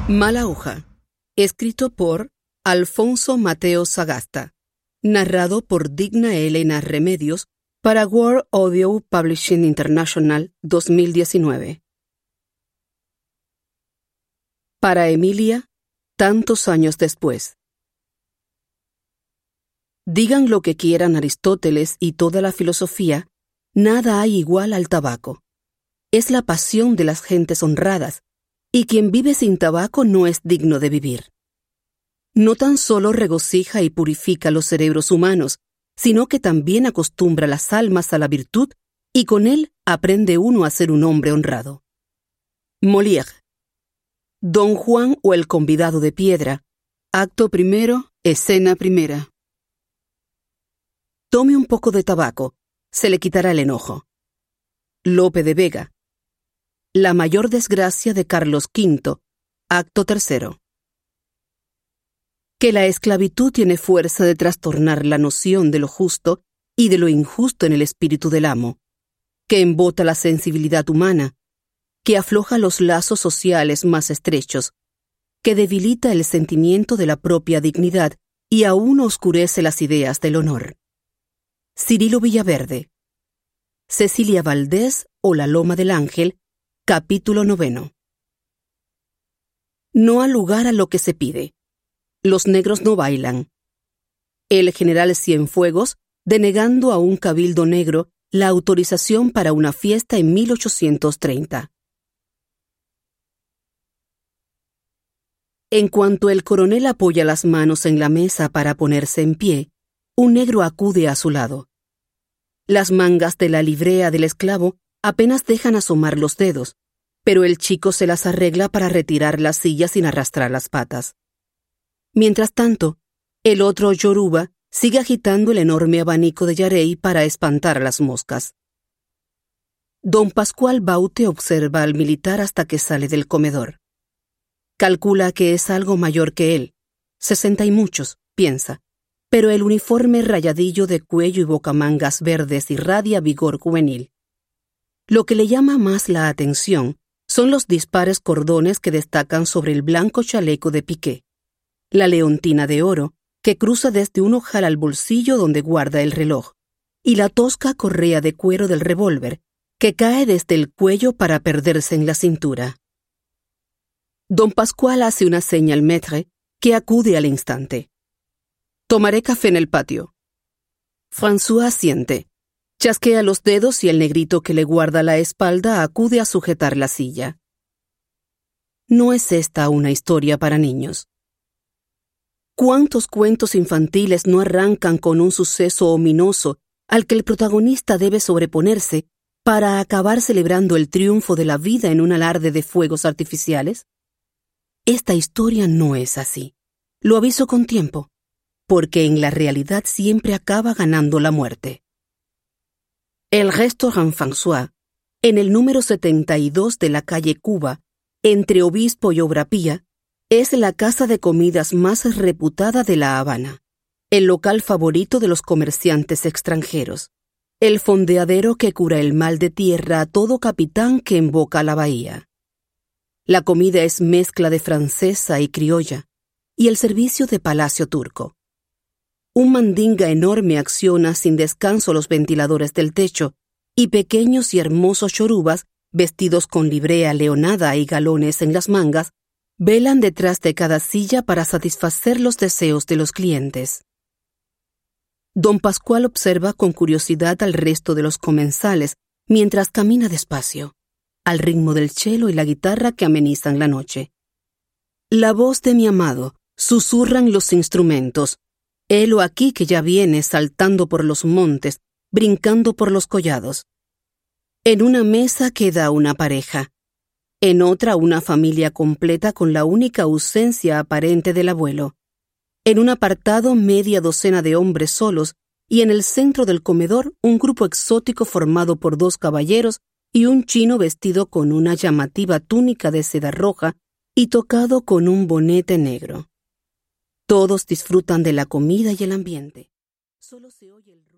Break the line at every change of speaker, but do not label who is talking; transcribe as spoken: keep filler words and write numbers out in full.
Mala hoja, escrito por Alfonso Mateo Sagasta, narrado por Digna Elena Remedios para World Audio Publishing International dos mil diecinueve. Para Emilia, tantos años después. Digan lo que quieran Aristóteles y toda la filosofía, nada hay igual al tabaco. Es la pasión de las gentes honradas, y quien vive sin tabaco no es digno de vivir. No tan solo regocija y purifica los cerebros humanos, sino que también acostumbra las almas a la virtud, y con él aprende uno a ser un hombre honrado. Molière. Don Juan o el convidado de piedra. Acto primero, escena primera. Tome un poco de tabaco, se le quitará el enojo. Lope de Vega. La mayor desgracia de Carlos quinto, acto tercero. Que la esclavitud tiene fuerza de trastornar la noción de lo justo y de lo injusto en el espíritu del amo, que embota la sensibilidad humana, que afloja los lazos sociales más estrechos, que debilita el sentimiento de la propia dignidad y aún oscurece las ideas del honor. Cirilo Villaverde. Cecilia Valdés o La Loma del Ángel, capítulo noveno. No ha lugar a lo que se pide. Los negros no bailan. El general Cienfuegos, denegando a un cabildo negro la autorización para una fiesta en mil ochocientos treinta. En cuanto el coronel apoya las manos en la mesa para ponerse en pie, un negro acude a su lado. Las mangas de la librea del esclavo apenas dejan asomar los dedos, pero el chico se las arregla para retirar la silla sin arrastrar las patas. Mientras tanto, el otro yoruba sigue agitando el enorme abanico de Yarey para espantar a las moscas. Don Pascual Baute observa al militar hasta que sale del comedor. Calcula que es algo mayor que él, sesenta y muchos, piensa, pero el uniforme rayadillo de cuello y bocamangas verdes irradia vigor juvenil. Lo que le llama más la atención son los dispares cordones que destacan sobre el blanco chaleco de piqué, la leontina de oro que cruza desde un ojal al bolsillo donde guarda el reloj, y la tosca correa de cuero del revólver que cae desde el cuello para perderse en la cintura. Don Pascual hace una seña al maître, que acude al instante. Tomaré café en el patio. François asiente. Chasquea los dedos y el negrito que le guarda la espalda acude a sujetar la silla. No es esta una historia para niños. ¿Cuántos cuentos infantiles no arrancan con un suceso ominoso al que el protagonista debe sobreponerse para acabar celebrando el triunfo de la vida en un alarde de fuegos artificiales? Esta historia no es así. Lo aviso con tiempo, porque en la realidad siempre acaba ganando la muerte. El Restaurant François, en el número setenta y dos de la calle Cuba, entre Obispo y Obra Pía, es la casa de comidas más reputada de La Habana, el local favorito de los comerciantes extranjeros, el fondeadero que cura el mal de tierra a todo capitán que emboca la bahía. La comida es mezcla de francesa y criolla, y el servicio de palacio turco. Un mandinga enorme acciona sin descanso los ventiladores del techo, y pequeños y hermosos yorubas, vestidos con librea leonada y galones en las mangas, velan detrás de cada silla para satisfacer los deseos de los clientes. Don Pascual observa con curiosidad al resto de los comensales mientras camina despacio, al ritmo del cello y la guitarra que amenizan la noche. La voz de mi amado, susurran los instrumentos. Helo aquí que ya viene saltando por los montes, brincando por los collados. En una mesa queda una pareja. En otra una familia completa con la única ausencia aparente del abuelo. En un apartado media docena de hombres solos y en el centro del comedor un grupo exótico formado por dos caballeros y un chino vestido con una llamativa túnica de seda roja y tocado con un bonete negro. Todos disfrutan de la comida y el ambiente. Solo se oye el ruido.